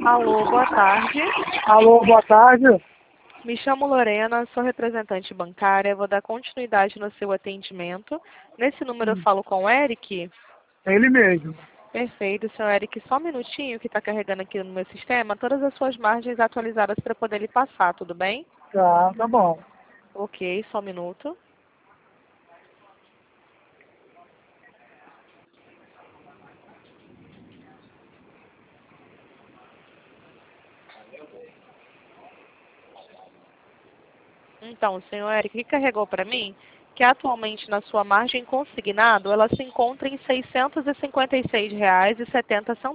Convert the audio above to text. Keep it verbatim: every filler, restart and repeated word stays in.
Alô, boa tarde. Alô, boa tarde. Me chamo Lorena, sou representante bancária, vou dar continuidade no seu atendimento. Nesse número eu falo com o Eric? É ele mesmo. Perfeito, senhor Eric. Só um minutinho que está carregando aqui no meu sistema todas as suas margens atualizadas para poder lhe passar, tudo bem? Tá, tá bom. Ok, só um minuto. Então, senhor Eric, o que carregou para mim? Que atualmente na sua margem consignado, ela se encontra em seiscentos e cinquenta e seis reais e setenta centavos.